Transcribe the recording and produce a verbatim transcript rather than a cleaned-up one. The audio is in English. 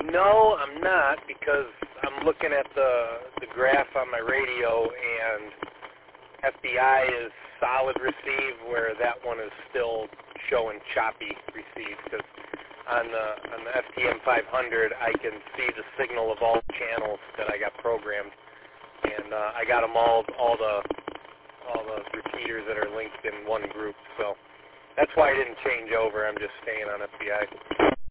No, I'm not, because I'm looking at the the graph on my radio, and F B I is solid receive, where that one is still showing choppy receive. Because on the on the F T M five hundred, I can see the signal of all the channels that I got programmed, and uh, I got them all all the all the repeaters that are linked in one group. So that's why I didn't change over. I'm just staying on F B I.